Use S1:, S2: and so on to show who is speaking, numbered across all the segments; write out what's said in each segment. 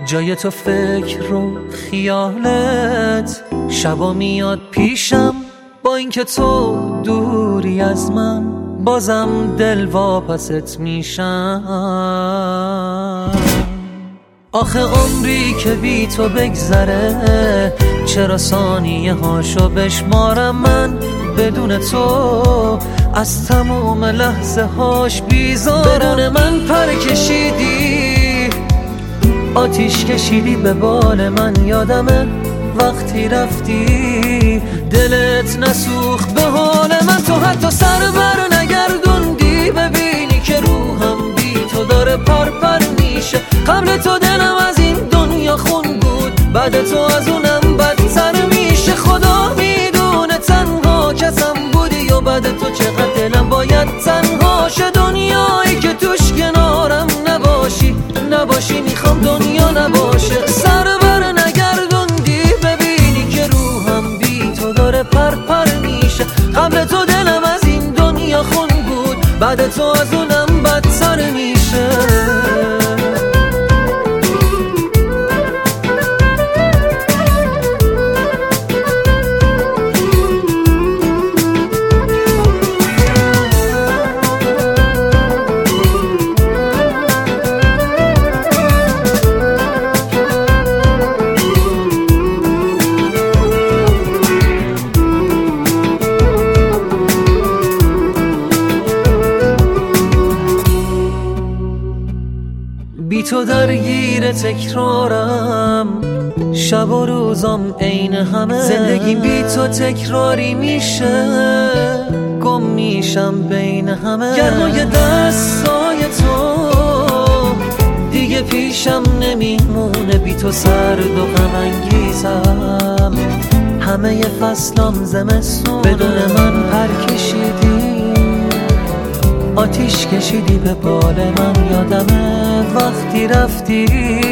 S1: جای تو فکر و خیالت شبا میاد پیشم، با اینکه تو دوری از من بازم دل واپست میشم. آخه عمری که بی تو بگذره چرا ثانیه هاشو بشمارم من بدون تو از تمام لحظه هاش بیزارم. بدون من پر کشیدی، آتیش کشیدی به بال من، یادمه وقتی رفتی دلت نسوخت به حال من. تو حتی سر بر نگردوندی ببینی که روحم بی تو داره پر میشه. قبل تو دلم از این دنیا خون بود، بعد تو از اونم بدتر میشه. خدا میدونه تنها کسم بودی و بعد تو چقدر دلم باید تنها شه. دنیایی که توش کنارم نباشی میخوام دنیا نباشه. سر بر نگردوندی ببینی که روحم بی تو داره پر میشه. قبل تو دلم از این دنیا خون بود، بعد تو از اونم بدتر میشه. بی تو درگیر تکرارم، شب و روزم عین همه. زندگی بی تو تکراری میشه، گم میشم بین همه. گرمای دستای تو دیگه پیشم نمیمونه، بی تو سرد و غم انگیزم. همه فصلام زمستونه، بدون من پر کشیدی، آتیش کشیدی به بال من. یادمه وقتی رفتی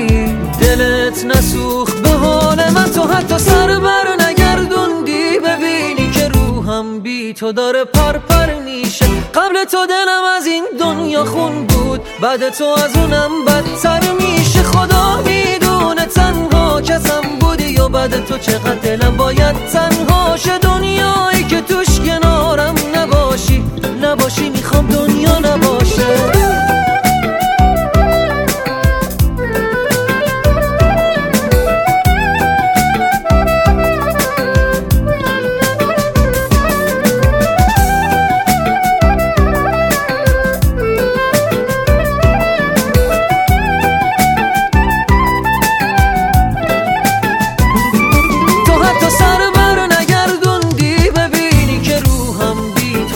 S1: دلت نسوخت به حال من. تو حتی سر بر نگردوندی ببینی که روحم بی تو داره پر میشه. قبل تو دلم از این دنیا خون بود، بعد تو از اونم بدتر میشه. خدا میدونه تنها کسم بودی و بعد تو چقدر دلم باید تنها شه. دنیایی که توش کنارم نباشی میخوام دنیا نباشه.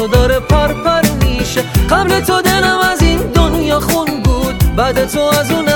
S1: قبل تو دلم از این دنیا خون بود، بعد تو از اون